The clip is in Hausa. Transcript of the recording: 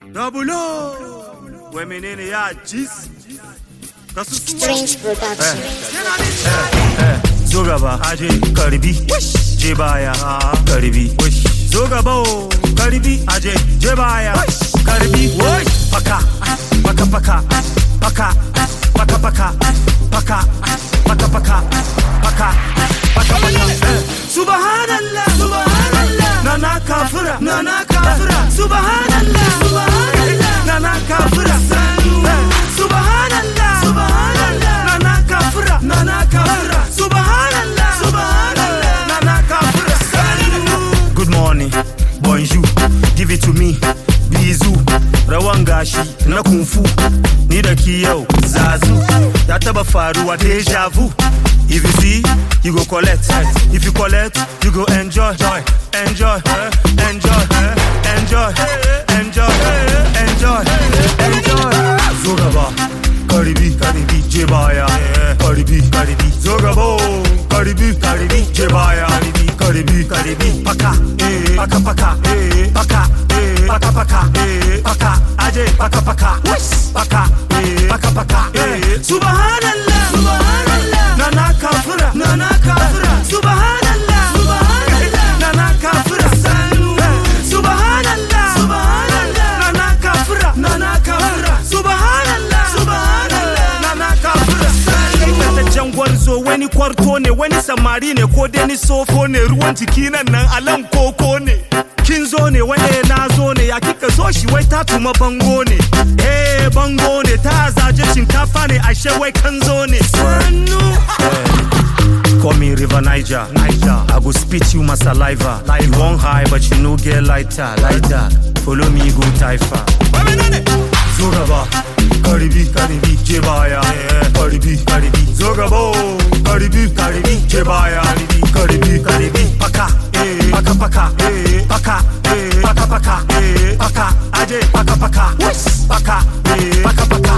Dabulo wai menene ya jis Strange Production. Zo gaba aje karbi je baya karbi zo gaba karbi aje je baya karbi paka paka paka paka paka paka paka paka paka paka paka subhanallah subhanallah nana kafira subhanallah subhanallah nana kafira subhanallah subhanallah nana kafira subhanallah subhanallah nana kafira. Good morning, bonjour, give it to me, bisou, rawan gashi na kung fu, ni da ki yau zazu, ya taba faruwa deja vu. If you see, you go collect. If you collect, you go enjoy. Enjoy, enjoy, enjoy, enjoy, enjoy, enjoy. Zogaba, Karibi, Karibi, Jebaya, Karibi, Karibi, Zogabo, Karibi, Karibi, Jebaya, Karibi, Karibi, Paka, Paka, Paka, Paka, Paka, Paka, Paka, Aje, Paka, Paka, Paka, Paka, Paka, Subhanallah, Subhanallah, Nana Kafira, Subhanallah, Subhanallah, Nana Kafira, Subhanallah, Subhanallah, Nana Kafira, Subhanallah, Subhanallah, Nana Kafira. Kai jangwar zo wani kwarto ne, wani samari ne ko dai ni sofo ne, ruwan jiki nan alan koko ne. Kin zo ne wanda na zo ne, ya kika zo shi wai ta tuma bango ne. Bango ne ta zaje shinkafa ne, ashe wai kan zo ne. Call me River Niger. I go spit you my saliva. You want high but you no get lighter. Follow me go Taifa. Zogaba, Karibi, Karibi, Jebaya, Karibi, Karibi, Zogabo, Karibi, Karibi, Jebaya, Karibi, Karibi, Paka, Paka, Paka, Paka, Paka, Paka, Paka, Aje, Paka, Paka, Paka, Paka, Paka.